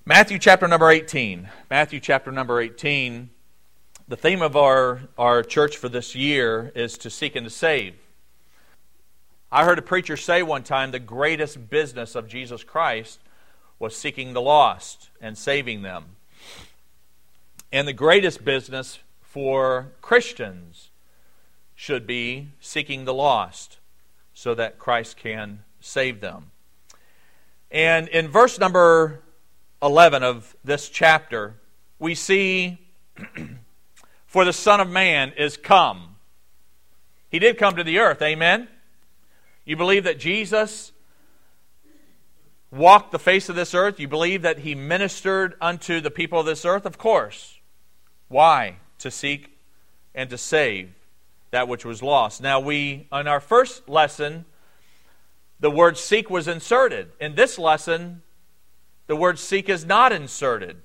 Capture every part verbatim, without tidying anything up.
Matthew chapter number eighteen. Matthew chapter number eighteen. The theme of our, our church for this year is to seek and to save. I heard a preacher say one time the greatest business of Jesus Christ was seeking the lost and saving them. And the greatest business for Christians should be seeking the lost so that Christ can save them. And in verse number eleven of this chapter, we see, for the Son of Man is come. He did come to the earth, amen? You believe that Jesus walked the face of this earth? You believe that He ministered unto the people of this earth? Of course. Why? To seek and to save that which was lost. Now we, in our first lesson, the word seek was inserted. In this lesson, the word seek is not inserted.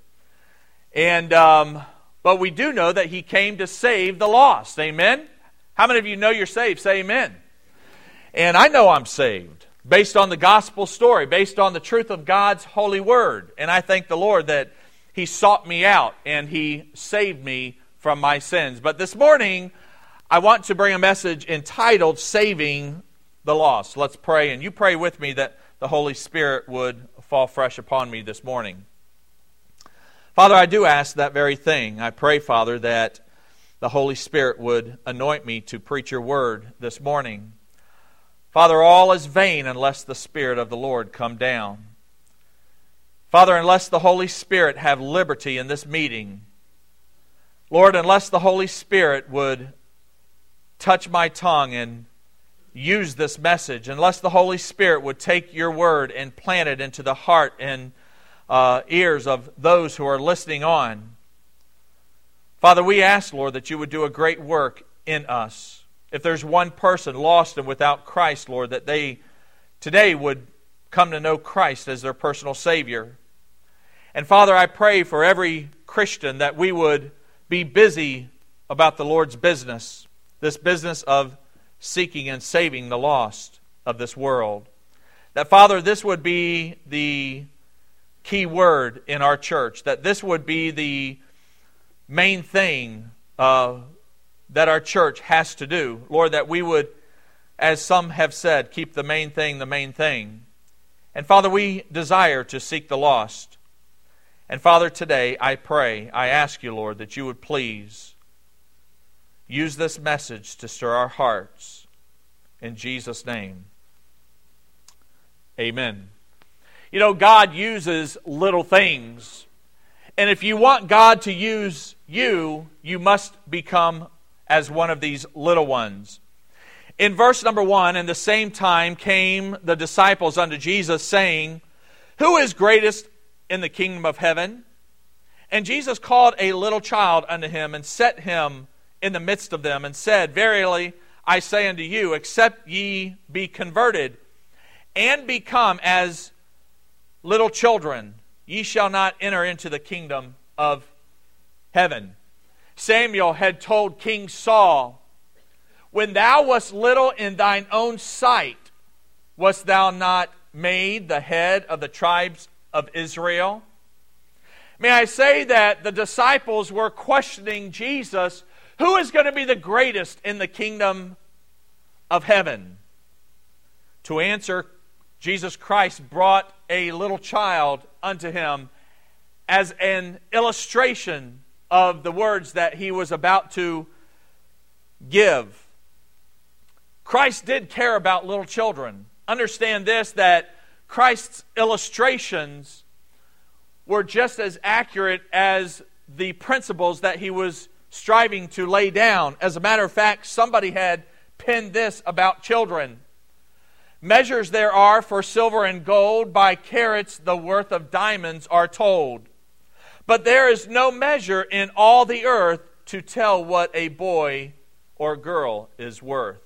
And um, but we do know that He came to save the lost. Amen? How many of you know you're saved? Say amen. And I know I'm saved based on the gospel story, based on the truth of God's holy word. And I thank the Lord that He sought me out and He saved me from my sins. But this morning, I want to bring a message entitled Saving the Lost. Let's pray, and you pray with me that the Holy Spirit would fall fresh upon me this morning. Father, I do ask that very thing. I pray, Father, that the Holy Spirit would anoint me to preach your word this morning. Father, all is vain unless the Spirit of the Lord come down. Father, unless the Holy Spirit have liberty in this meeting, Lord, unless the Holy Spirit would touch my tongue and use this message, unless the Holy Spirit would take your word and plant it into the heart and uh, ears of those who are listening on. Father, we ask, Lord, that you would do a great work in us. If there's one person lost and without Christ, Lord, that they today would come to know Christ as their personal Savior. And Father, I pray for every Christian that we would be busy about the Lord's business, this business of seeking and saving the lost of this world. That, Father, this would be the key word in our church, that this would be the main thing uh, that our church has to do. Lord, that we would, as some have said, keep the main thing the main thing. And Father, we desire to seek the lost. And Father, today I pray, I ask you, Lord, that you would please use this message to stir our hearts. In Jesus' name, amen. You know, God uses little things. And if you want God to use you, you must become as one of these little ones. In verse number one, in the same time came the disciples unto Jesus, saying, Who is greatest in the kingdom of heaven? And Jesus called a little child unto him, and set him in the midst of them, and said, Verily I say unto you, except ye be converted, and become as little children, ye shall not enter into the kingdom of heaven. Samuel had told King Saul, When thou wast little in thine own sight, wast thou not made the head of the tribes of Israel? May I say that the disciples were questioning Jesus, who is going to be the greatest in the kingdom of heaven? To answer, Jesus Christ brought a little child unto him as an illustration of the words that he was about to give. Christ did care about little children. Understand this, that Christ's illustrations were just as accurate as the principles that he was striving to lay down. As a matter of fact, somebody had penned this about children. Measures there are for silver and gold, by carats the worth of diamonds are told. But there is no measure in all the earth to tell what a boy or girl is worth.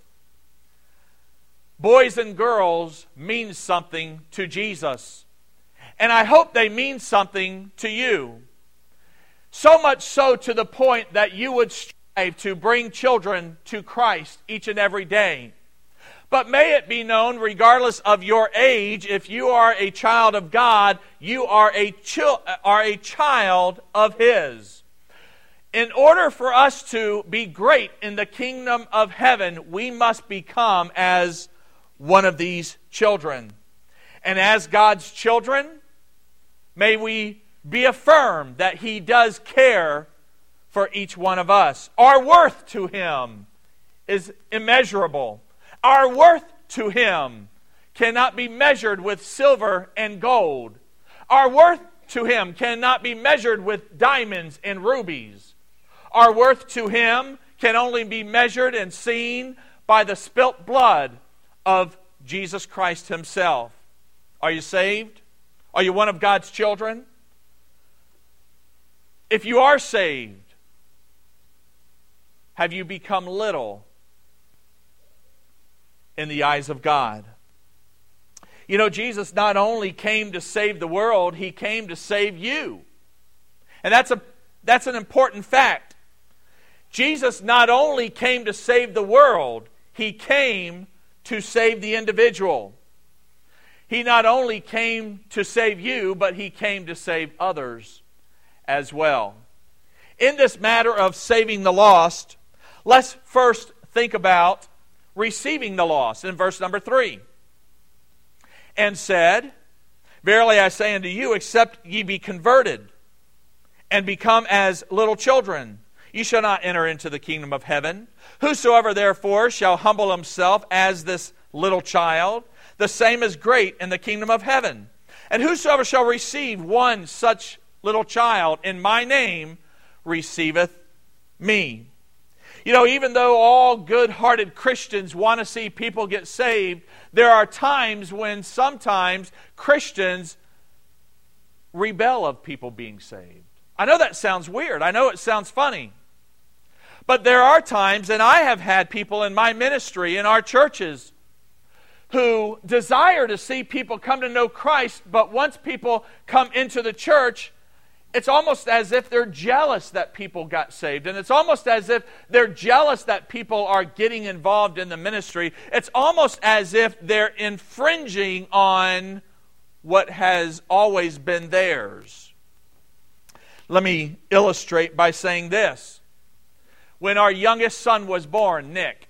Boys and girls mean something to Jesus. And I hope they mean something to you. So much so to the point that you would strive to bring children to Christ each and every day. But may it be known, regardless of your age, if you are a child of God, you are a, chi- are a child of His. In order for us to be great in the kingdom of heaven, we must become as one of these children. And as God's children, may we be affirmed that He does care for each one of us. Our worth to Him is immeasurable. Our worth to Him cannot be measured with silver and gold. Our worth to Him cannot be measured with diamonds and rubies. Our worth to Him can only be measured and seen by the spilt blood of Jesus Christ Himself. Are you saved? Are you one of God's children? If you are saved, have you become little in the eyes of God? You know, Jesus not only came to save the world, He came to save you. And that's a that's an important fact. Jesus not only came to save the world, He came to save the individual. He not only came to save you, but He came to save others as well. In this matter of saving the lost, let's first think about receiving the lost in verse number three. And said, Verily I say unto you, except ye be converted and become as little children, ye shall not enter into the kingdom of heaven. Whosoever therefore shall humble himself as this little child, the same is great in the kingdom of heaven. And whosoever shall receive one such little child in my name, receiveth me. You know, even though all good-hearted Christians want to see people get saved, there are times when sometimes Christians rebel of people being saved. I know that sounds weird. I know it sounds funny. But there are times, and I have had people in my ministry, in our churches, who desire to see people come to know Christ, but once people come into the church, it's almost as if they're jealous that people got saved. And it's almost as if they're jealous that people are getting involved in the ministry. It's almost as if they're infringing on what has always been theirs. Let me illustrate by saying this. When our youngest son was born, Nick.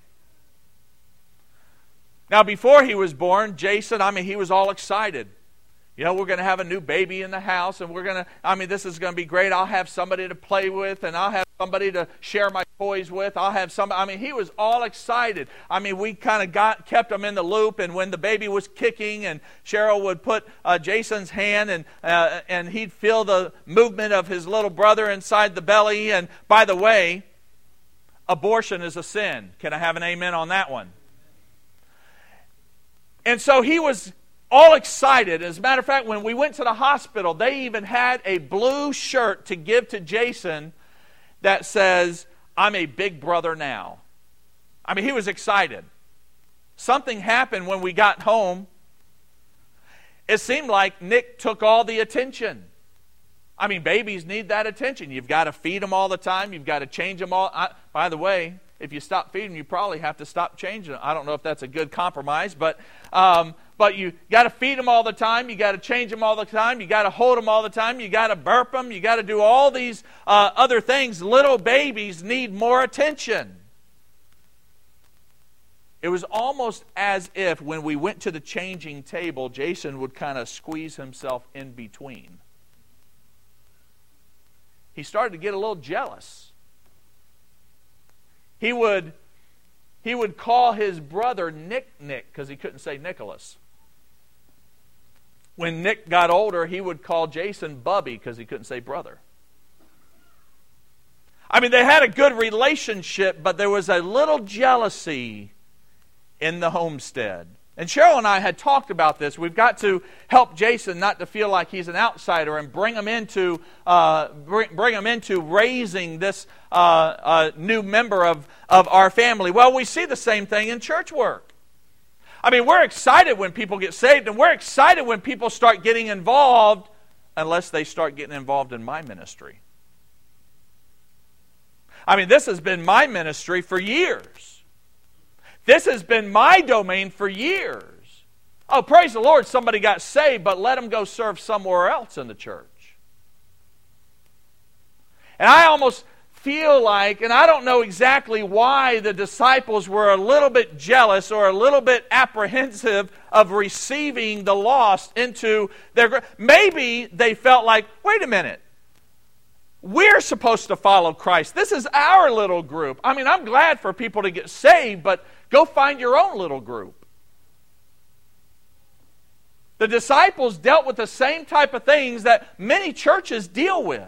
Now, before he was born, Jason, I mean, he was all excited. You know, we're going to have a new baby in the house, and we're going to, I mean, this is going to be great. I'll have somebody to play with, and I'll have somebody to share my toys with. I'll have somebody, I mean, he was all excited. I mean, we kind of got, kept him in the loop, and when the baby was kicking, and Cheryl would put uh, Jason's hand, and uh, and he'd feel the movement of his little brother inside the belly. And by the way, abortion is a sin. Can I have an amen on that one? And so he was all excited. As a matter of fact, when we went to the hospital, they even had a blue shirt to give to Jason that says, I'm a big brother now. I mean, he was excited. Something happened when we got home. It seemed like Nick took all the attention. I mean, babies need that attention. You've got to feed them all the time. You've got to change them all. I, by the way, if you stop feeding them, you probably have to stop changing them. I don't know if that's a good compromise, but um, but you got to feed them all the time. You got to change them all the time. You got to hold them all the time. You got to burp them. You got to do all these uh, other things. Little babies need more attention. It was almost as if when we went to the changing table, Jason would kind of squeeze himself in between. He started to get a little jealous. He would, he would call his brother Nick Nick because he couldn't say Nicholas. When Nick got older, he would call Jason Bubby because he couldn't say brother. I mean, they had a good relationship, but there was a little jealousy in the homestead. And Cheryl and I had talked about this. We've got to help Jason not to feel like he's an outsider and bring him into uh, bring, bring him into raising this uh, uh, new member of, of our family. Well, we see the same thing in church work. I mean, we're excited when people get saved, and we're excited when people start getting involved, unless they start getting involved in my ministry. I mean, this has been my ministry for years. This has been my domain for years. Oh, praise the Lord, somebody got saved, but let them go serve somewhere else in the church. And I almost feel like, and I don't know exactly why the disciples were a little bit jealous or a little bit apprehensive of receiving the lost into their... Maybe they felt like, wait a minute, we're supposed to follow Christ. This is our little group. I mean, I'm glad for people to get saved, but go find your own little group. The disciples dealt with the same type of things that many churches deal with.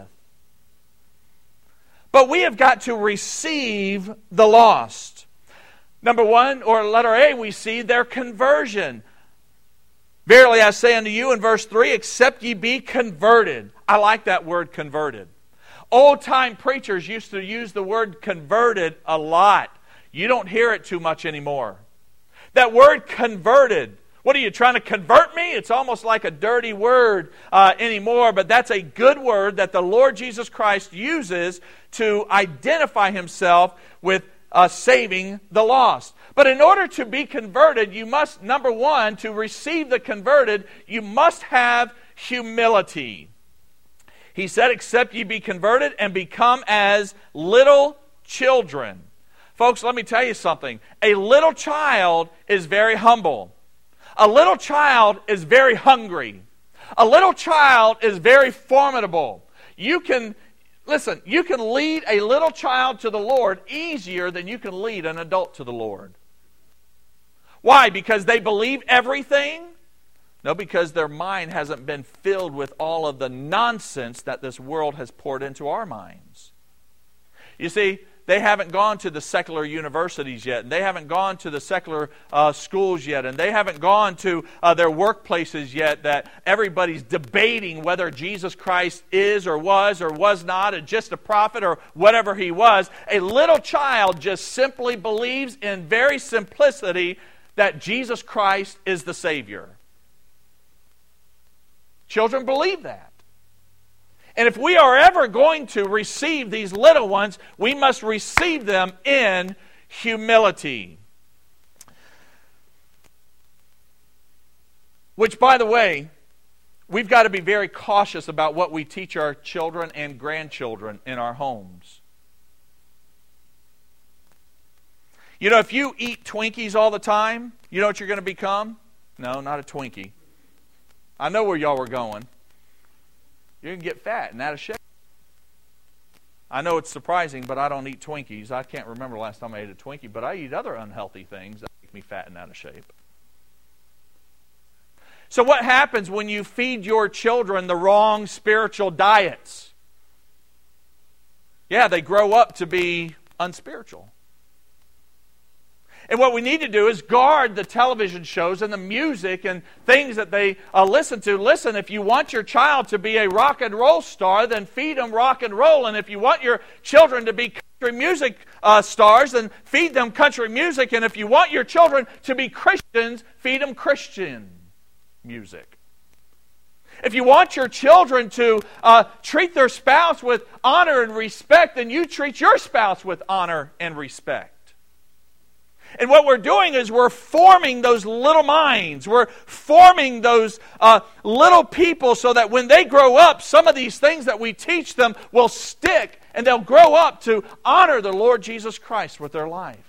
But we have got to receive the lost. Number one, or letter A, we see their conversion. Verily I say unto you in verse three, except ye be converted. I like that word converted. Old-time preachers used to use the word converted a lot. You don't hear it too much anymore. That word converted, what are you trying to convert me? It's almost like a dirty word uh, anymore, but that's a good word that the Lord Jesus Christ uses to identify Himself with uh, saving the lost. But in order to be converted, you must, number one, to receive the converted, you must have humility. He said, except ye be converted and become as little children. Folks, let me tell you something. A little child is very humble. A little child is very hungry. A little child is very formidable. You can, listen, you can lead a little child to the Lord easier than you can lead an adult to the Lord. Why? Because they believe everything? No, because their mind hasn't been filled with all of the nonsense that this world has poured into our minds. You see, they haven't gone to the secular universities yet, and they haven't gone to the secular uh, schools yet, and they haven't gone to uh, their workplaces yet that everybody's debating whether Jesus Christ is or was or was not, or just a prophet or whatever He was. A little child just simply believes in very simplicity that Jesus Christ is the Savior. Children believe that. And if we are ever going to receive these little ones, we must receive them in humility. Which, by the way, we've got to be very cautious about what we teach our children and grandchildren in our homes. You know, if you eat Twinkies all the time, you know what you're going to become? No, not a Twinkie. I know where y'all were going. You're going to get fat and out of shape. I know it's surprising, but I don't eat Twinkies. I can't remember the last time I ate a Twinkie, but I eat other unhealthy things that make me fat and out of shape. So what happens when you feed your children the wrong spiritual diets? Yeah, they grow up to be unspiritual. And what we need to do is guard the television shows and the music and things that they uh, listen to. Listen, if you want your child to be a rock and roll star, then feed them rock and roll. And if you want your children to be country music uh, stars, then feed them country music. And if you want your children to be Christians, feed them Christian music. If you want your children to uh, treat their spouse with honor and respect, then you treat your spouse with honor and respect. And what we're doing is we're forming those little minds. We're forming those uh, little people so that when they grow up, some of these things that we teach them will stick and they'll grow up to honor the Lord Jesus Christ with their life.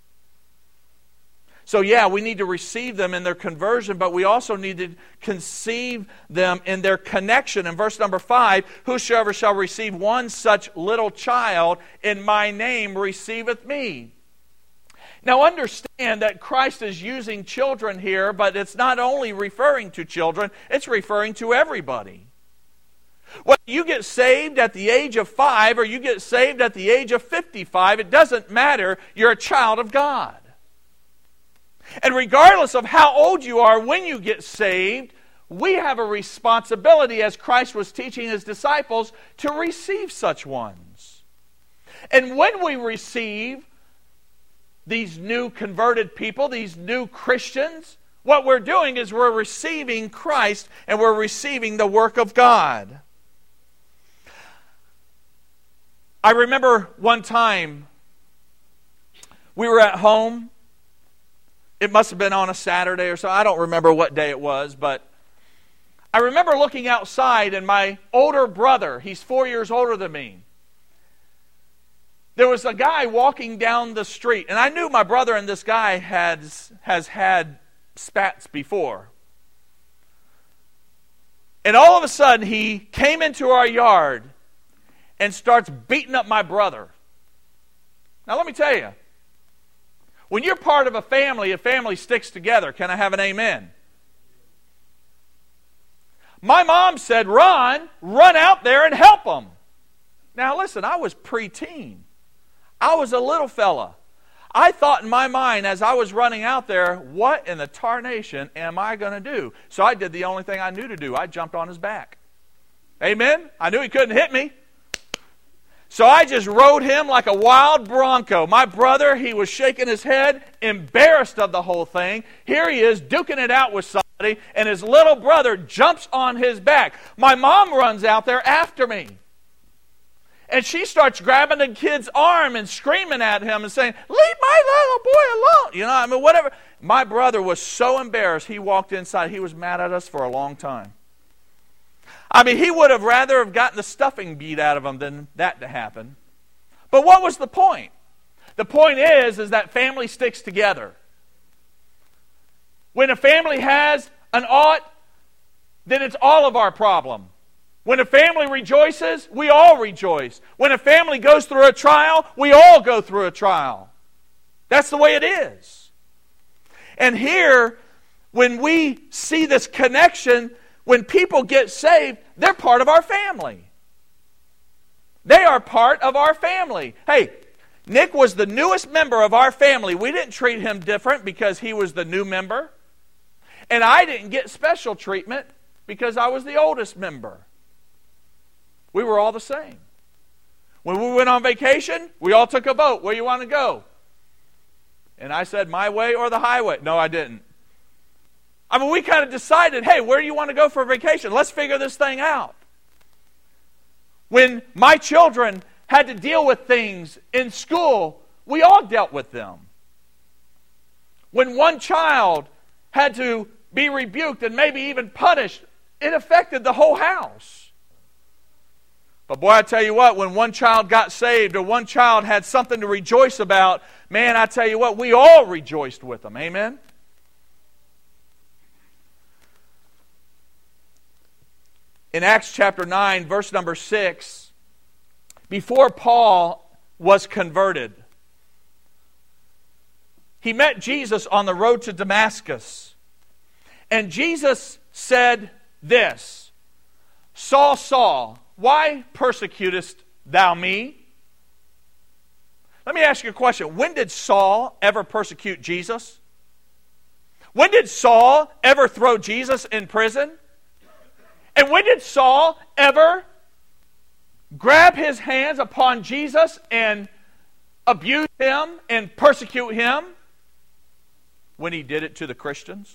So yeah, we need to receive them in their conversion, but we also need to conceive them in their connection. In verse number five, whosoever shall receive one such little child in my name receiveth me. Now understand that Christ is using children here, but it's not only referring to children, it's referring to everybody. Whether you get saved at the age of five or you get saved at the age of fifty-five, it doesn't matter, you're a child of God. And regardless of how old you are when you get saved, we have a responsibility, as Christ was teaching His disciples, to receive such ones. And when we receive these new converted people, these new Christians, what we're doing is we're receiving Christ and we're receiving the work of God. I remember one time we were at home It must have been on a Saturday or so. I don't remember what day it was, but I remember looking outside, and my older brother, he's four years older than me, there was a guy walking down the street, and I knew my brother and this guy has, has had spats before. And all of a sudden, he came into our yard and starts beating up my brother. Now, let me tell you, when you're part of a family, a family sticks together. Can I have an amen? My mom said, Ron, run out there and help him. Now, listen, I was preteen. I was a little fella. I thought in my mind as I was running out there, what in the tarnation am I going to do? So I did the only thing I knew to do. I jumped on his back. Amen? I knew he couldn't hit me. So I just rode him like a wild bronco. My brother, he was shaking his head, embarrassed of the whole thing. Here he is, duking it out with somebody, and his little brother jumps on his back. My mom runs out there after me. And she starts grabbing the kid's arm and screaming at him and saying, leave my little boy alone. You know, I mean, whatever. My brother was so embarrassed, he walked inside. He was mad at us for a long time. I mean, he would have rather have gotten the stuffing beat out of him than that to happen. But what was the point? The point is, is that family sticks together. When a family has an ought, then it's all of our problem. When a family rejoices, we all rejoice. When a family goes through a trial, we all go through a trial. That's the way it is. And here, when we see this connection, when people get saved, they're part of our family. They are part of our family. Hey, Nick was the newest member of our family. We didn't treat him different because he was the new member. And I didn't get special treatment because I was the oldest member. We were all the same. When we went on vacation, we all took a vote. Where you want to go? And I said, my way or the highway. No, I didn't. I mean, we kind of decided, hey, where do you want to go for vacation? Let's figure this thing out. When my children had to deal with things in school, we all dealt with them. When one child had to be rebuked and maybe even punished, it affected the whole house. But boy, I tell you what, when one child got saved or one child had something to rejoice about, man, I tell you what, we all rejoiced with them. Amen? In Acts chapter nine, verse number six, before Paul was converted, he met Jesus on the road to Damascus. And Jesus said this, Saul, Saul, why persecutest thou me? Let me ask you a question. When did Saul ever persecute Jesus? When did Saul ever throw Jesus in prison? And when did Saul ever grab his hands upon Jesus and abuse him and persecute him? When he did it to the Christians.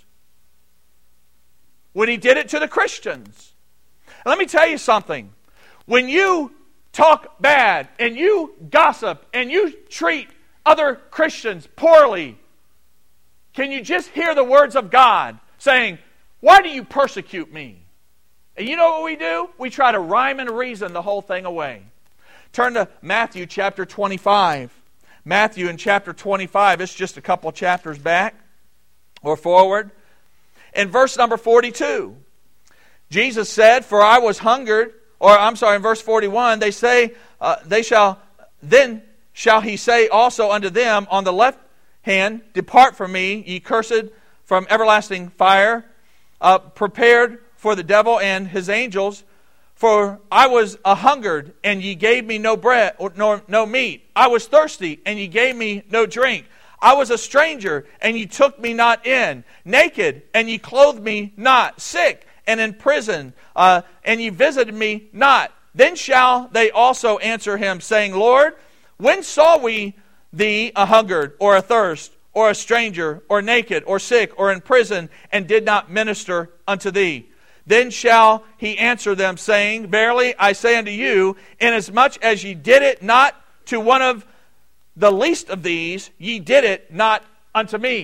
When he did it to the Christians. And let me tell you something. When you talk bad and you gossip and you treat other Christians poorly, can you just hear the words of God saying, why do you persecute me? And you know what we do? We try to rhyme and reason the whole thing away. Turn to Matthew chapter twenty-five. Matthew in chapter twenty-five, it's just a couple chapters back or forward. In verse number forty-two, Jesus said, for I was hungered, or I'm sorry, in verse forty-one, they say, uh, they shall, then shall he say also unto them on the left hand, depart from me, ye cursed, from everlasting fire, uh, prepared for the devil and his angels. For I was a hungered, and ye gave me no bread, or nor no meat. I was thirsty, and ye gave me no drink. I was a stranger, and ye took me not in. Naked, and ye clothed me not. Sick, and in prison, uh, and ye visited me not. Then shall they also answer him, saying, Lord, when saw we thee a hungered, or athirst, or a stranger, or naked, or sick, or in prison, and did not minister unto thee? Then shall he answer them, saying, verily I say unto you, inasmuch as ye did it not to one of the least of these, ye did it not unto me.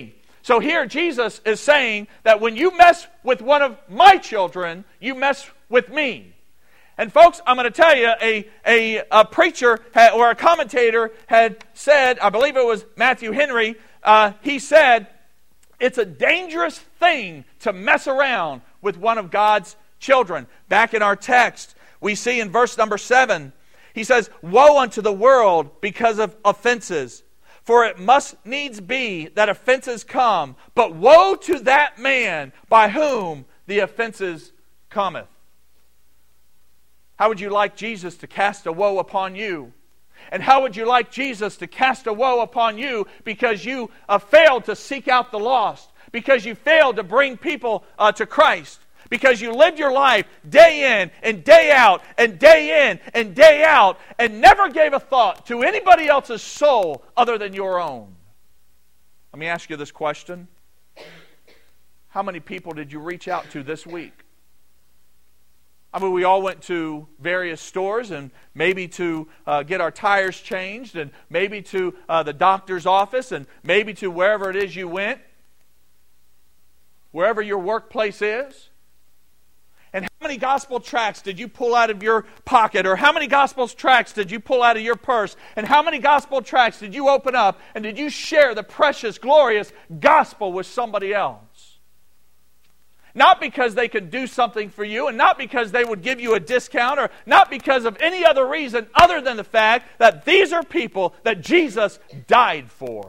So here Jesus is saying that when you mess with one of my children, you mess with me. And folks, I'm going to tell you, a, a, a preacher had, or a commentator had said, I believe it was Matthew Henry, uh, he said, it's a dangerous thing to mess around with one of God's children. Back in our text, we see in verse number seven, he says, "Woe unto the world because of offenses. For it must needs be that offenses come, but woe to that man by whom the offenses cometh." How would you like Jesus to cast a woe upon you? And how would you like Jesus to cast a woe upon you because you uh, failed to seek out the lost, because you failed to bring people uh, to Christ, because you lived your life day in and day out and day in and day out and never gave a thought to anybody else's soul other than your own? Let me ask you this question. How many people did you reach out to this week? I mean, we all went to various stores and maybe to uh, get our tires changed and maybe to uh, the doctor's office and maybe to wherever it is you went, wherever your workplace is. And how many gospel tracts did you pull out of your pocket? Or how many gospel tracts did you pull out of your purse? And how many gospel tracts did you open up and did you share the precious, glorious gospel with somebody else? Not because they could do something for you, and not because they would give you a discount, or not because of any other reason other than the fact that these are people that Jesus died for.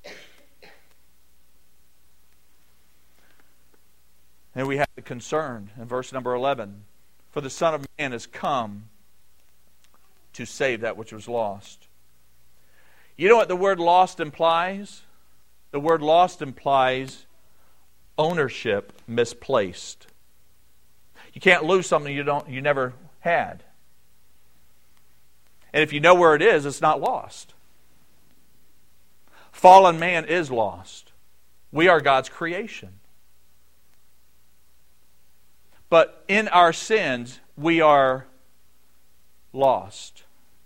And we have the concern in verse number eleven. For the Son of Man has come to save that which was lost. You know what the word lost implies? The word lost implies ownership misplaced. You can't lose something you don't you never had. And if you know where it is, it's not lost. Fallen man is lost. We are God's creation. But in our sins, we are lost.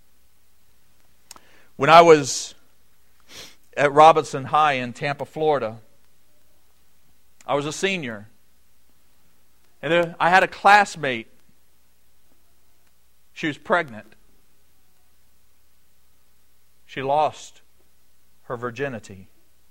When I was at Robinson High in Tampa, Florida, I was a senior. And I had a classmate. She was pregnant. She lost her virginity.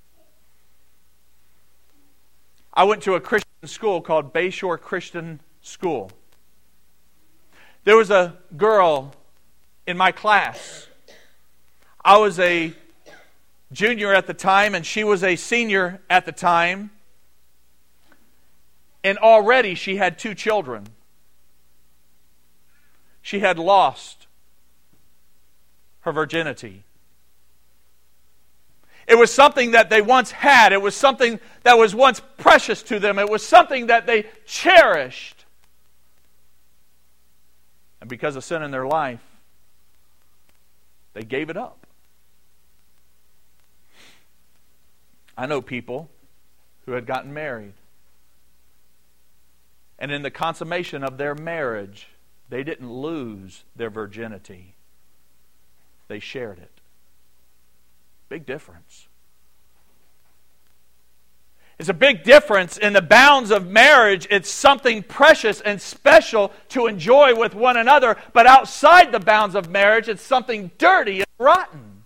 I went to a Christian school called Bayshore Christian School. There was a girl in my class. I was a junior at the time, and she was a senior at the time. And already she had two children. She had lost her virginity. It was something that they once had. It was something that was once precious to them. It was something that they cherished. And because of sin in their life, they gave it up. I know people who had gotten married. And in the consummation of their marriage, they didn't lose their virginity. They shared it. Big difference. It's a big difference in the bounds of marriage. It's something precious and special to enjoy with one another. But outside the bounds of marriage, it's something dirty and rotten.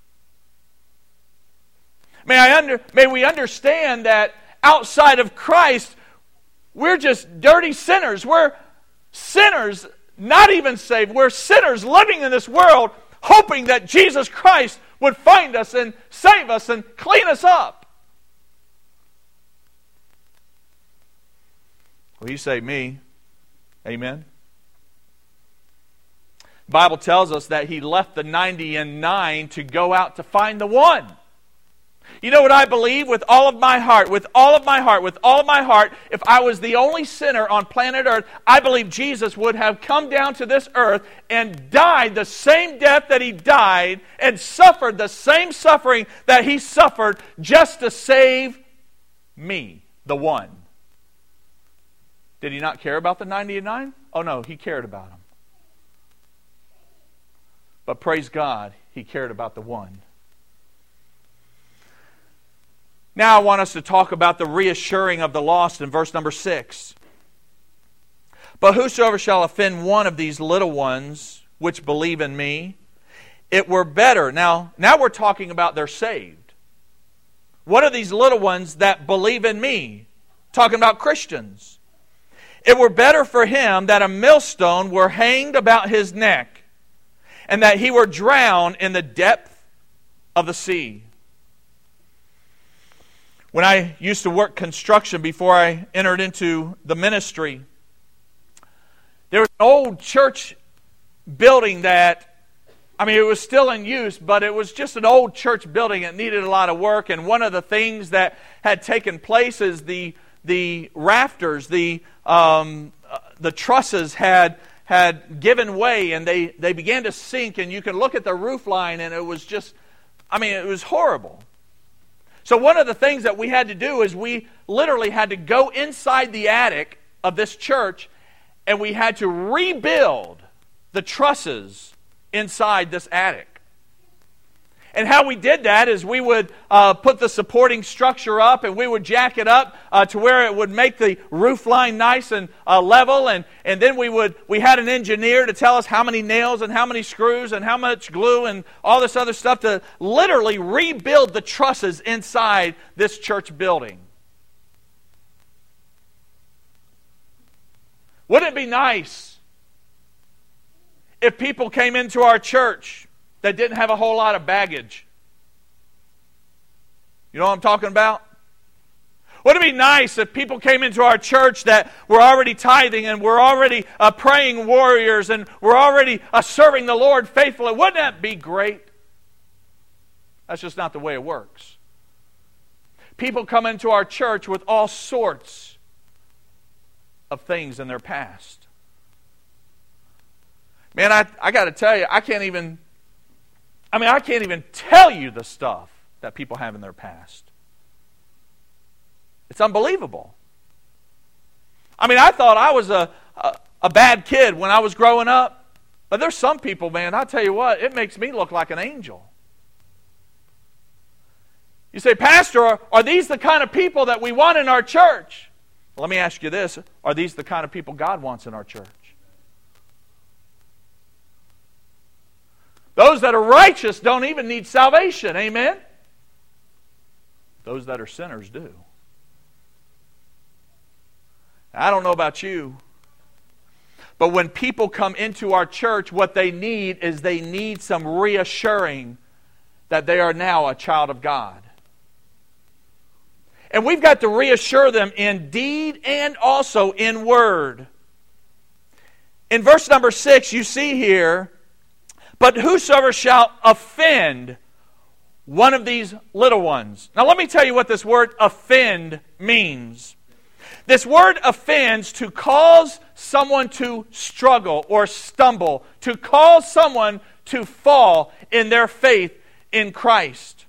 May, I under, may we understand that outside of Christ, we're just dirty sinners. We're sinners, not even saved. We're sinners living in this world, hoping that Jesus Christ would find us and save us and clean us up. Well, you say me. Amen. The Bible tells us that He left the ninety and nine to go out to find the one. You know what I believe with all of my heart, with all of my heart, with all of my heart, if I was the only sinner on planet Earth, I believe Jesus would have come down to this earth and died the same death that He died and suffered the same suffering that He suffered just to save me, the one. Did He not care about the ninety and nine? Oh no, He cared about them. But praise God, He cared about the one. Now I want us to talk about the reassuring of the lost in verse number six. But whosoever shall offend one of these little ones which believe in me, it were better. Now, now we're talking about they're saved. What are these little ones that believe in me? Talking about Christians. It were better for him that a millstone were hanged about his neck, and that he were drowned in the depth of the sea. When I used to work construction before I entered into the ministry, there was an old church building that, I mean, it was still in use, but it was just an old church building. It needed a lot of work, and one of the things that had taken place is the the rafters, the um, uh, the trusses had had given way, and they, they began to sink, and you could look at the roof line, and it was just, I mean, it was horrible. So one of the things that we had to do is we literally had to go inside the attic of this church, and we had to rebuild the trusses inside this attic. And how we did that is we would uh, put the supporting structure up, and we would jack it up uh, to where it would make the roof line nice and uh, level. And, and then we would we had an engineer to tell us how many nails and how many screws and how much glue and all this other stuff to literally rebuild the trusses inside this church building. Wouldn't it be nice if people came into our church that didn't have a whole lot of baggage? You know what I'm talking about? Wouldn't it be nice if people came into our church that were already tithing and were already uh, praying warriors and were already uh, serving the Lord faithfully? Wouldn't that be great? That's just not the way it works. People come into our church with all sorts of things in their past. Man, I, I got to tell you, I can't even... I mean, I can't even tell you the stuff that people have in their past. It's unbelievable. I mean, I thought I was a, a, a bad kid when I was growing up. But there's some people, man, I'll tell you what, it makes me look like an angel. You say, Pastor, are, are these the kind of people that we want in our church? Well, let me ask you this. Are these the kind of people God wants in our church? Those that are righteous don't even need salvation. Amen? Those that are sinners do. I don't know about you, but when people come into our church, what they need is they need some reassuring that they are now a child of God. And we've got to reassure them in deed and also in word. In verse number six, you see here, but whosoever shall offend one of these little ones. Now let me tell you what this word offend means. This word offends to cause someone to struggle or stumble, to cause someone to fall in their faith in Christ.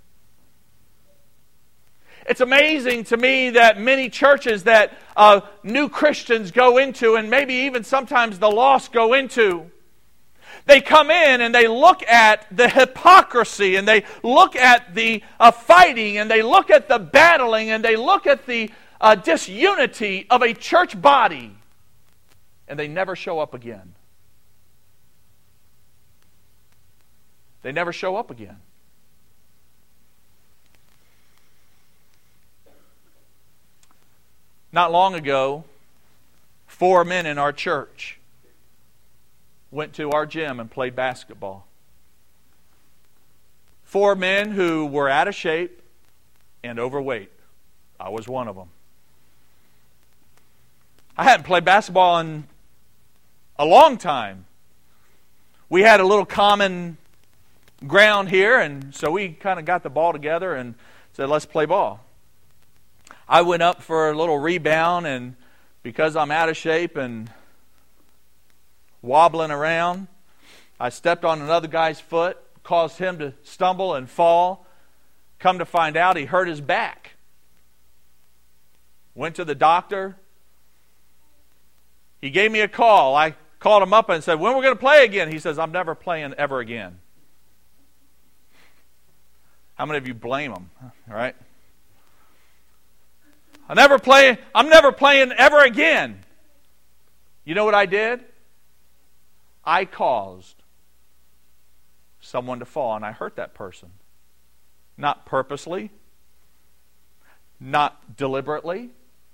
It's amazing to me that many churches that uh, new Christians go into, and maybe even sometimes the lost go into, they come in and they look at the hypocrisy, and they look at the uh, fighting, and they look at the battling, and they look at the uh, disunity of a church body, and they never show up again. They never show up again. Not long ago, four men in our church went to our gym and played basketball. Four men who were out of shape and overweight. I was one of them. I hadn't played basketball in a long time. We had a little common ground here, and so we kind of got the ball together and said, let's play ball. I went up for a little rebound, and because I'm out of shape and wobbling around, I stepped on another guy's foot, caused him to stumble and fall. Come to find out, he hurt his back. Went to the doctor. He gave me a call. I called him up and said, when are we going to play again? He says, I'm never playing ever again. How many of you blame him? All right? I never play, I'm never playing ever again. You know what I did? I caused someone to fall, and I hurt that person. Not purposely, not deliberately.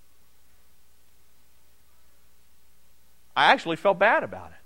I actually felt bad about it.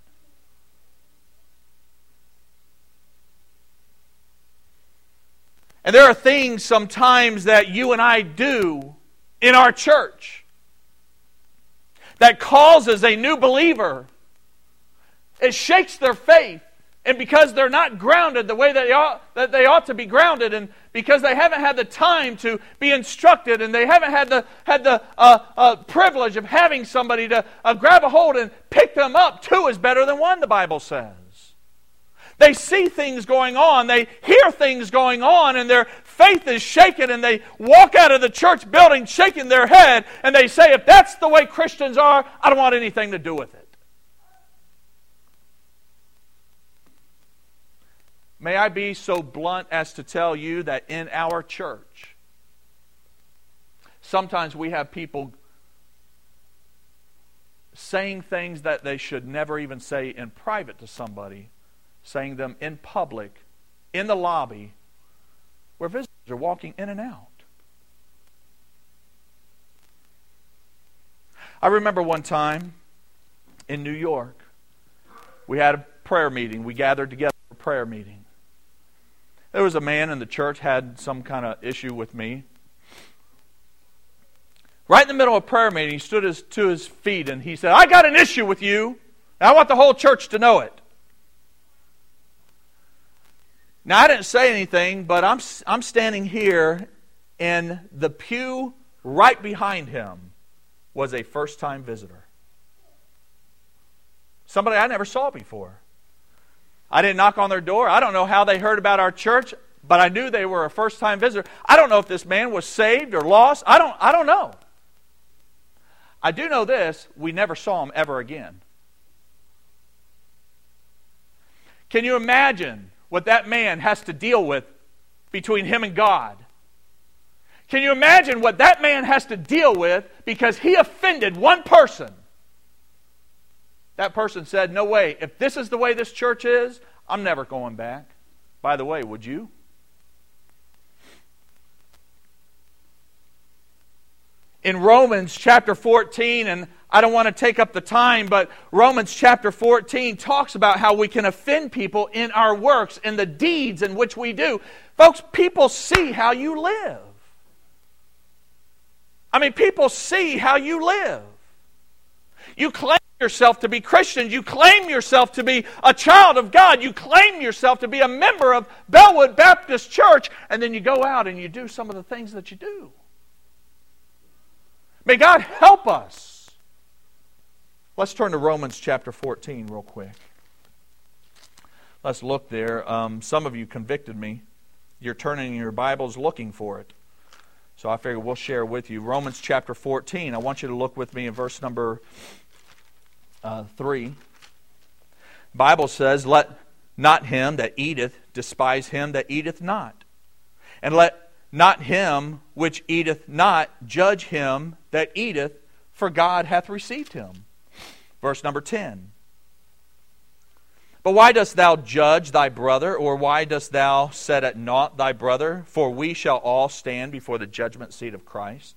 And there are things sometimes that you and I do in our church that causes a new believer, it shakes their faith, and because they're not grounded the way that they ought, that they ought to be grounded, and because they haven't had the time to be instructed, and they haven't had the had the uh, uh, privilege of having somebody to uh, grab a hold and pick them up. Two is better than one, the Bible says. They see things going on, they hear things going on, and their faith is shaken, and they walk out of the church building shaking their head, and they say, if that's the way Christians are, I don't want anything to do with it. May I be so blunt as to tell you that in our church, sometimes we have people saying things that they should never even say in private to somebody, saying them in public, in the lobby, where visitors are walking in and out. I remember one time in New York, we had a prayer meeting. We gathered together for a prayer meeting. There was a man in the church had some kind of issue with me. Right in the middle of a prayer meeting, he stood his, to his feet and he said, I got an issue with you, and I want the whole church to know it. Now, I didn't say anything, but I'm, I'm standing here, and the pew right behind him was a first-time visitor. Somebody I never saw before. I didn't knock on their door. I don't know how they heard about our church, but I knew they were a first-time visitor. I don't know if this man was saved or lost. I don't, I don't know. I do know this, we never saw him ever again. Can you imagine what that man has to deal with between him and God? Can you imagine what that man has to deal with because he offended one person? That person said, no way, if this is the way this church is, I'm never going back. By the way, would you? In Romans chapter fourteen, and I don't want to take up the time, but Romans chapter fourteen talks about how we can offend people in our works, in the deeds in which we do. Folks, people see how you live. I mean, people see how you live. You claim yourself to be Christian. You claim yourself to be a child of God. You claim yourself to be a member of Bellwood Baptist Church, and then you go out and you do some of the things that you do. May God help us. Let's turn to Romans chapter fourteen real quick. Let's look there. Um, some of you convicted me. You're turning your Bibles looking for it. So I figure we'll share with you. Romans chapter fourteen. I want you to look with me in verse number uh, three. The Bible says, let not him that eateth despise him that eateth not. And let not him which eateth not judge him that eateth, for God hath received him. Verse number ten. But why dost thou judge thy brother, or why dost thou set at naught thy brother? For we shall all stand before the judgment seat of Christ.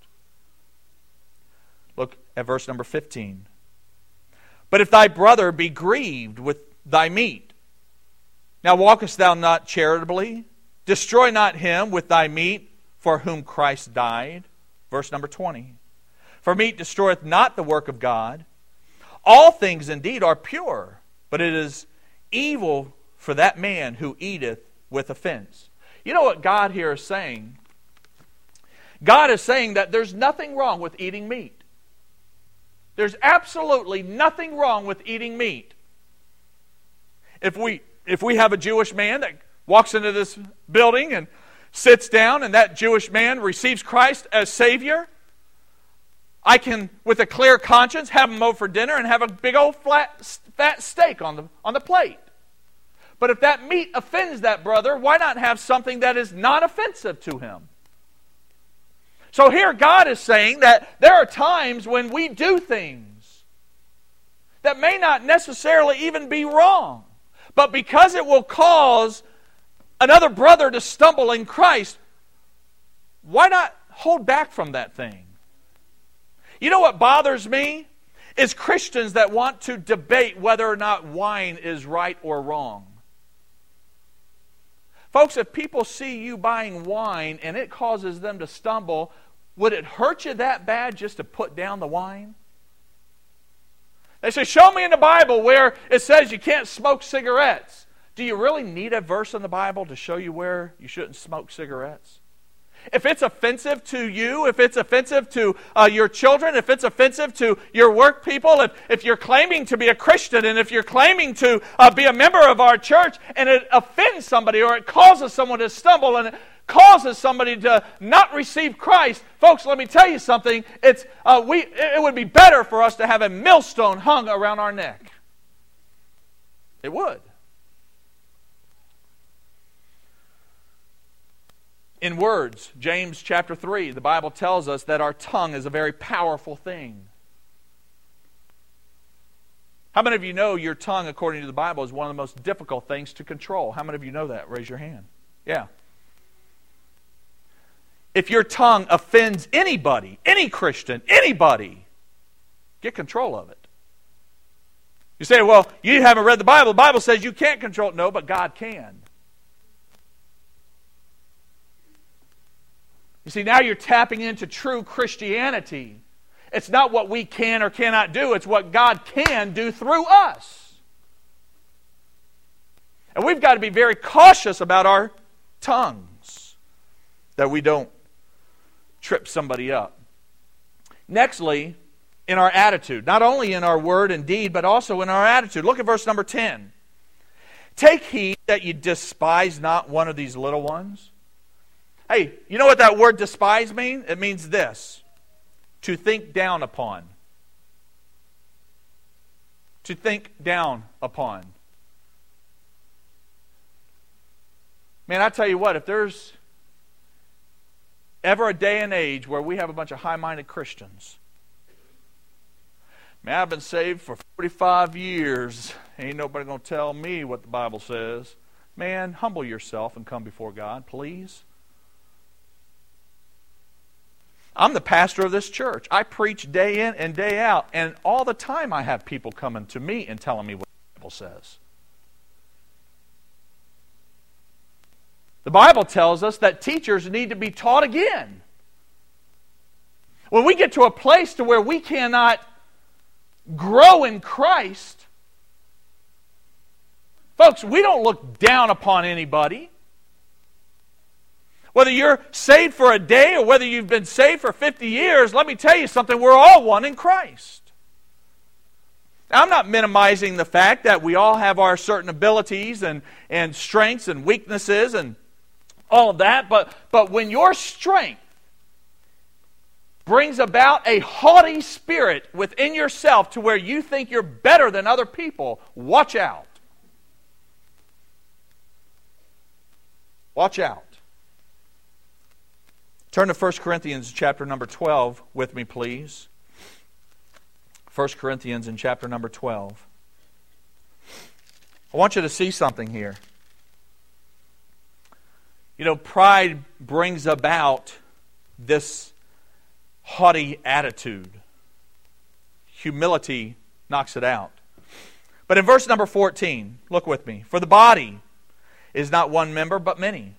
Look at verse number fifteen. But if thy brother be grieved with thy meat, now walkest thou not charitably? Destroy not him with thy meat, for whom Christ died. Verse number twenty. For meat destroyeth not the work of God. All things indeed are pure, but it is evil for that man who eateth with offense. You know what God here is saying? God is saying that there's nothing wrong with eating meat. There's absolutely nothing wrong with eating meat. If we if we have a Jewish man that walks into this building and sits down, and that Jewish man receives Christ as Savior, I can, with a clear conscience, have him over for dinner and have a big old flat, fat steak on the, on the plate. But if that meat offends that brother, why not have something that is non-offensive to him? So here God is saying that there are times when we do things that may not necessarily even be wrong, but because it will cause another brother to stumble in Christ, why not hold back from that thing? You know what bothers me? Is Christians that want to debate whether or not wine is right or wrong. Folks, if people see you buying wine and it causes them to stumble, would it hurt you that bad just to put down the wine? They say, show me in the Bible where it says you can't smoke cigarettes. Do you really need a verse in the Bible to show you where you shouldn't smoke cigarettes? If it's offensive to you, if it's offensive to uh, your children, if it's offensive to your work people, if, if you're claiming to be a Christian and if you're claiming to uh, be a member of our church and it offends somebody or it causes someone to stumble and it causes somebody to not receive Christ, folks, let me tell you something. It's uh, we. It would be better for us to have a millstone hung around our neck. It would. In words, James chapter three, the Bible tells us that our tongue is a very powerful thing. How many of you know your tongue, according to the Bible, is one of the most difficult things to control? How many of you know that? Raise your hand. Yeah. If your tongue offends anybody, any Christian, anybody, get control of it. You say, well, you haven't read the Bible. The Bible says you can't control it. No, but God can. You see, now you're tapping into true Christianity. It's not what we can or cannot do. It's what God can do through us. And we've got to be very cautious about our tongues, that we don't trip somebody up. Nextly, in our attitude. Not only in our word and deed, but also in our attitude. Look at verse number ten. Take heed that you despise not one of these little ones. Hey, you know what that word despise means? It means this. To think down upon. To think down upon. Man, I tell you what, if there's ever a day and age where we have a bunch of high-minded Christians, man, I've been saved for forty-five years. Ain't nobody going to tell me what the Bible says. Man, humble yourself and come before God, please. I'm the pastor of this church. I preach day in and day out, and all the time I have people coming to me and telling me what the Bible says. The Bible tells us that teachers need to be taught again. When we get to a place to where we cannot grow in Christ, folks, we don't look down upon anybody. Whether you're saved for a day or whether you've been saved for fifty years, let me tell you something, we're all one in Christ. Now, I'm not minimizing the fact that we all have our certain abilities and, and strengths and weaknesses and all of that, but, but when your strength brings about a haughty spirit within yourself to where you think you're better than other people, watch out. Watch out. Turn to First Corinthians chapter number twelve with me, please. First Corinthians in chapter number twelve. I want you to see something here. You know, pride brings about this haughty attitude. Humility knocks it out. But in verse number fourteen, look with me. For the body is not one member, but many.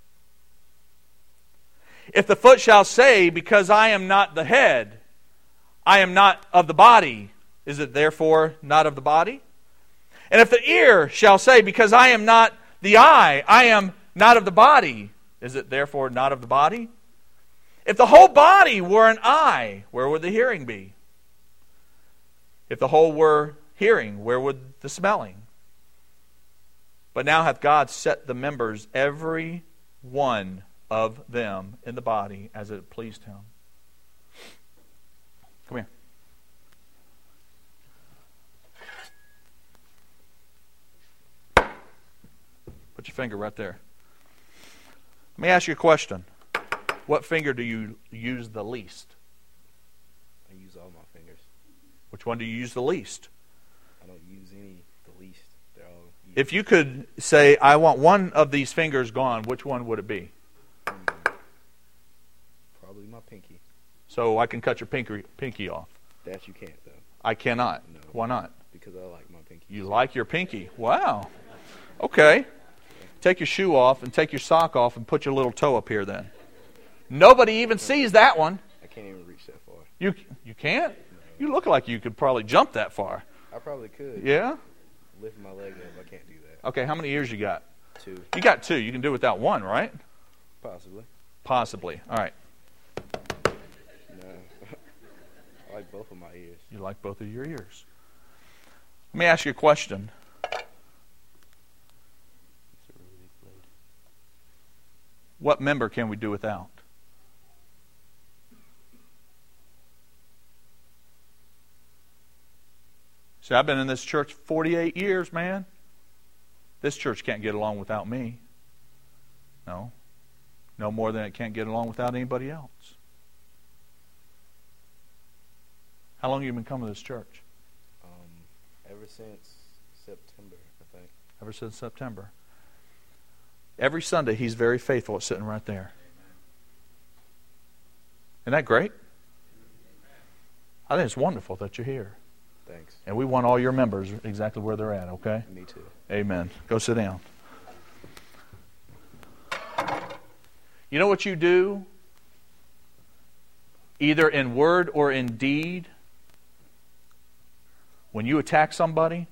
If the foot shall say, because I am not the head, I am not of the body, is it therefore not of the body? And if the ear shall say, because I am not the eye, I am not of the body, is it therefore not of the body? If the whole body were an eye, where would the hearing be? If the whole were hearing, where would the smelling? But now hath God set the members, every one of them in the body, as it pleased Him. Come here. Put your finger right there. Let me ask you a question. What finger do you use the least? I use all my fingers. Which one do you use the least? I don't use any the least. They're all used. If you could say, I want one of these fingers gone, which one would it be? Probably my pinky. So I can cut your pinky, pinky off. That you can't, though. I cannot. No. Why not? Because I like my pinky. You like your pinky. Wow. Okay. Take your shoe off and take your sock off and put your little toe up here then. Nobody even sees that one. I can't even reach that far. You you can't? You look like you could probably jump that far. I probably could. Yeah? Lift my leg up. I can't do that. Okay, how many ears you got? Two. You got two. You can do it without one, right? Possibly. Possibly. All right. No. I like both of my ears. You like both of your ears. Let me ask you a question. What member can we do without? See, I've been in this church forty-eight years, man. This church can't get along without me. No. No more than it can't get along without anybody else. How long have you been coming to this church? Um, ever since September, I think. Ever since September. Every Sunday, he's very faithful at sitting right there. Isn't that great? I think it's wonderful that you're here. Thanks. And we want all your members exactly where they're at, okay? Me too. Amen. Go sit down. You know what you do? Either in word or in deed, when you attack somebody,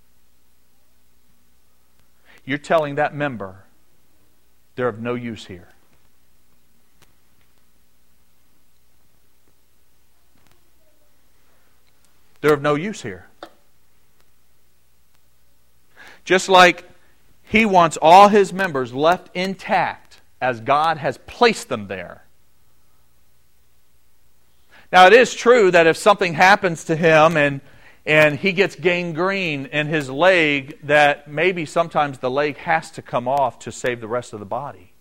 you're telling that member they're of no use here. They're of no use here. Just like he wants all his members left intact as God has placed them there. Now it is true that if something happens to him and and he gets gangrene in his leg, that maybe sometimes the leg has to come off to save the rest of the body.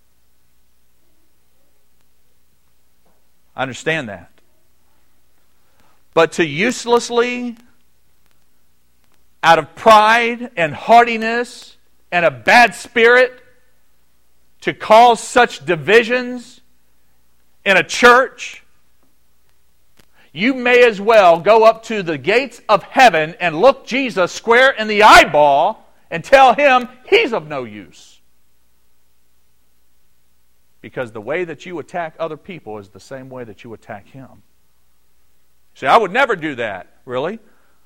I understand that. But to uselessly, out of pride and haughtiness and a bad spirit, to cause such divisions in a church, you may as well go up to the gates of heaven and look Jesus square in the eyeball and tell him he's of no use. Because the way that you attack other people is the same way that you attack him. See, I would never do that. Really?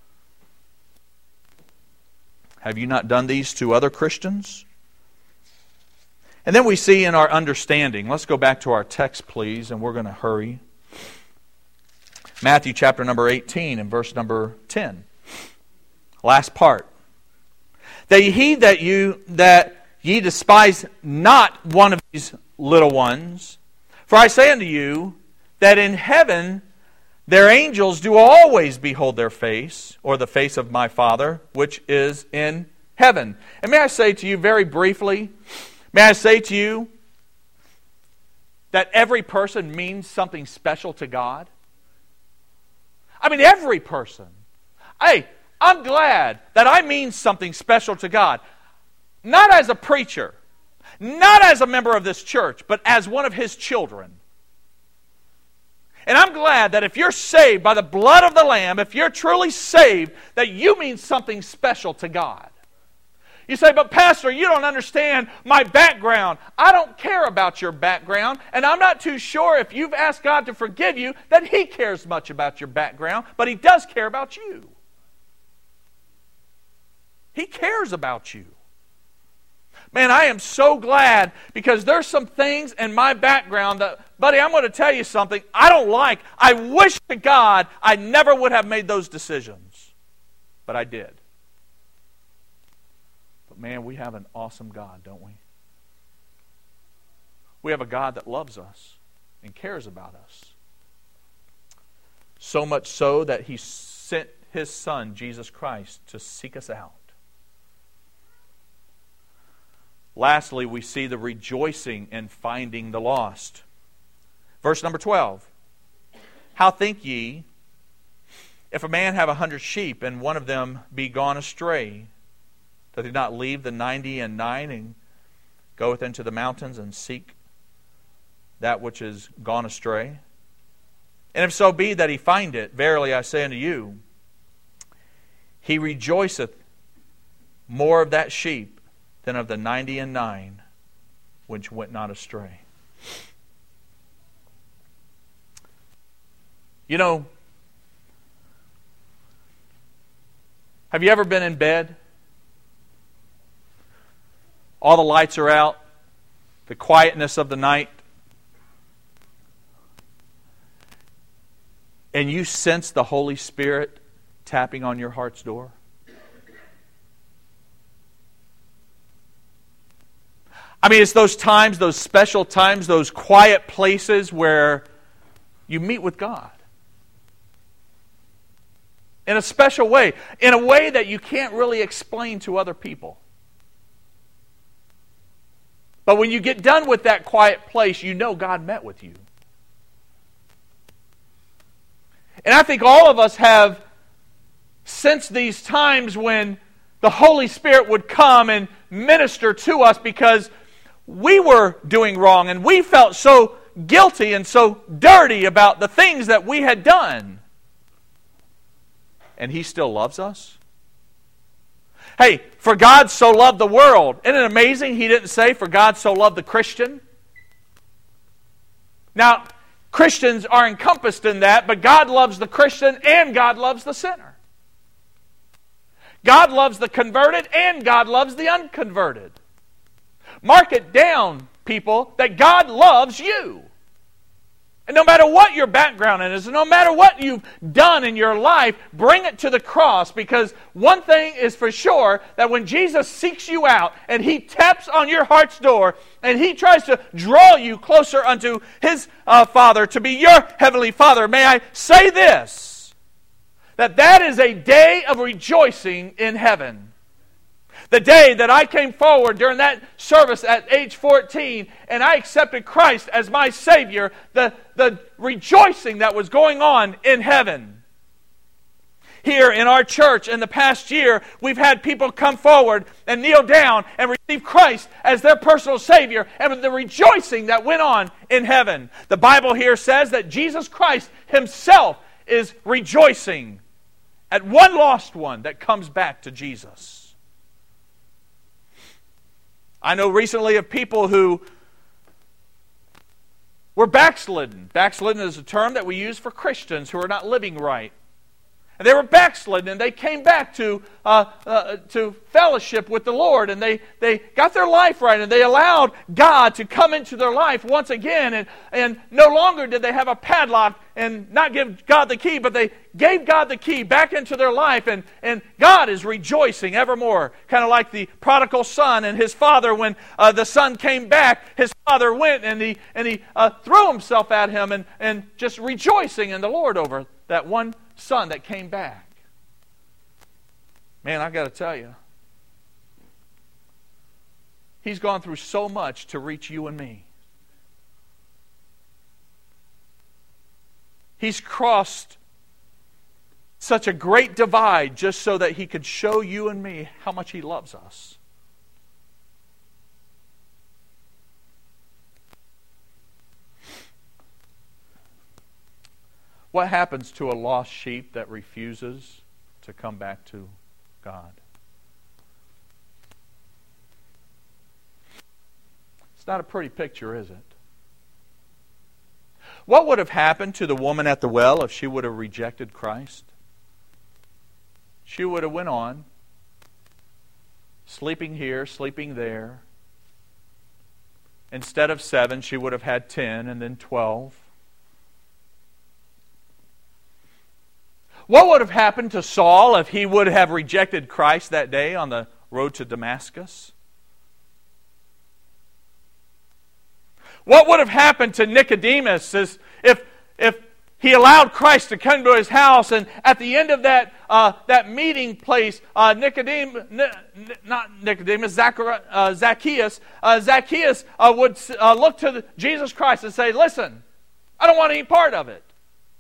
Have you not done these to other Christians? And then we see in our understanding, let's go back to our text, please, and we're going to hurry. Matthew chapter number eighteen and verse number ten. Last part. That ye heed that you that ye despise not one of these little ones, for I say unto you that in heaven their angels do always behold their face, or the face of my Father, which is in heaven. And may I say to you very briefly, may I say to you that every person means something special to God? I mean, every person. Hey, I'm glad that I mean something special to God. Not as a preacher, not as a member of this church, but as one of His children. And I'm glad that if you're saved by the blood of the Lamb, if you're truly saved, that you mean something special to God. You say, but Pastor, you don't understand my background. I don't care about your background, and I'm not too sure if you've asked God to forgive you that He cares much about your background, but He does care about you. He cares about you. Man, I am so glad because there's some things in my background that, buddy, I'm going to tell you something I don't like. I wish to God I never would have made those decisions, but I did. But man, we have an awesome God, don't we? We have a God that loves us and cares about us. So much so that He sent His Son, Jesus Christ, to seek us out. Lastly, we see the rejoicing in finding the lost. Verse number twelve. How think ye, if a man have a hundred sheep, and one of them be gone astray, doth he not leave the ninety and nine, and goeth into the mountains, and seek that which is gone astray? And if so be that he find it, verily I say unto you, he rejoiceth more of that sheep than of the ninety and nine which went not astray. You know, have you ever been in bed? All the lights are out, the quietness of the night, and you sense the Holy Spirit tapping on your heart's door? I mean, it's those times, those special times, those quiet places where you meet with God. In a special way. In a way that you can't really explain to other people. But when you get done with that quiet place, you know God met with you. And I think all of us have sensed these times when the Holy Spirit would come and minister to us because we were doing wrong and we felt so guilty and so dirty about the things that we had done. And He still loves us? Hey, for God so loved the world. Isn't it amazing He didn't say, for God so loved the Christian? Now, Christians are encompassed in that, but God loves the Christian and God loves the sinner. God loves the converted and God loves the unconverted. Mark it down, people, that God loves you. And no matter what your background is, and no matter what you've done in your life, bring it to the cross, because one thing is for sure, that when Jesus seeks you out and He taps on your heart's door and He tries to draw you closer unto His uh, Father, to be your Heavenly Father, may I say this, that that is a day of rejoicing in heaven. The day that I came forward during that service at age fourteen and I accepted Christ as my Savior, the, the rejoicing that was going on in heaven. Here in our church in the past year, we've had people come forward and kneel down and receive Christ as their personal Savior, and the rejoicing that went on in heaven. The Bible here says that Jesus Christ Himself is rejoicing at one lost one that comes back to Jesus. I know recently of people who were backslidden. Backslidden is a term that we use for Christians who are not living right. And they were backslidden, and they came back to uh, uh, to fellowship with the Lord, and they, they got their life right, and they allowed God to come into their life once again, and, and no longer did they have a padlock and not give God the key, but they gave God the key back into their life, and, and God is rejoicing evermore. Kind of like the prodigal son and his father. When uh, the son came back, his father went and he, and he uh, threw himself at him, and, and just rejoicing in the Lord over that one son that came back. Man, I got to tell you, He's gone through so much to reach you and me. He's crossed such a great divide just so that He could show you and me how much He loves us. What happens to a lost sheep that refuses to come back to God? It's not a pretty picture, is it? What would have happened to the woman at the well if she would have rejected Christ? She would have went on, sleeping here, sleeping there. Instead of seven, she would have had ten and then twelve. What would have happened to Saul if he would have rejected Christ that day on the road to Damascus? What would have happened to Nicodemus if, if he allowed Christ to come to his house, and at the end of that uh, that meeting place, uh, Nicodemus, not Nicodemus, Zachari, uh, Zacchaeus, uh, Zacchaeus uh, would uh, look to the, Jesus Christ and say, "Listen, I don't want any part of it.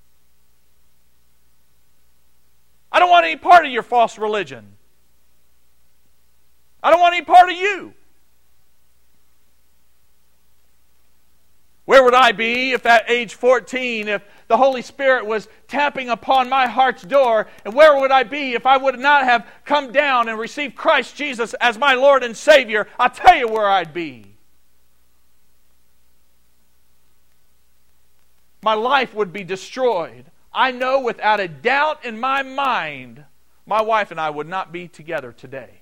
I don't want any part of your false religion. I don't want any part of you. Where would I be if at age fourteen, if the Holy Spirit was tapping upon my heart's door? And where would I be if I would not have come down and received Christ Jesus as my Lord and Savior? I'll tell you where I'd be. My life would be destroyed. I know without a doubt in my mind, my wife and I would not be together today.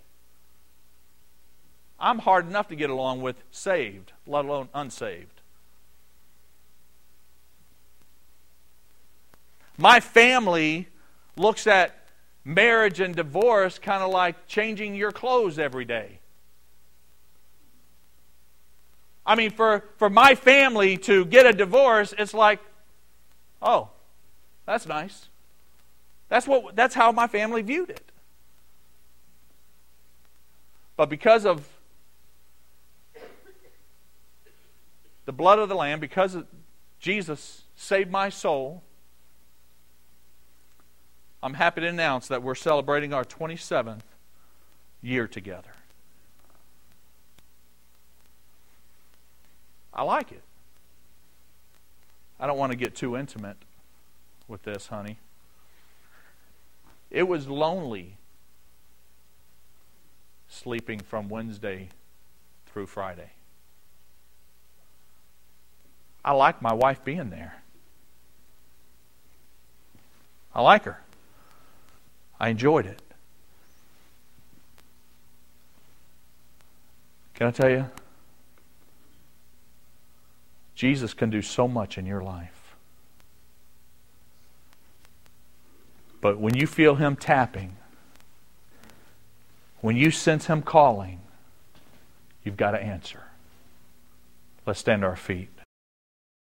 I'm hard enough to get along with saved, let alone unsaved. My family looks at marriage and divorce kind of like changing your clothes every day. I mean, for, for my family to get a divorce, it's like, oh, that's nice. That's what. That's how my family viewed it. But because of the blood of the Lamb, because of Jesus saved my soul, I'm happy to announce that we're celebrating our twenty-seventh year together. I like it. I don't want to get too intimate with this, honey. It was lonely sleeping from Wednesday through Friday. I like my wife being there. I like her. I enjoyed it. Can I tell you? Jesus can do so much in your life. But when you feel Him tapping, when you sense Him calling, you've got to answer. Let's stand to our feet.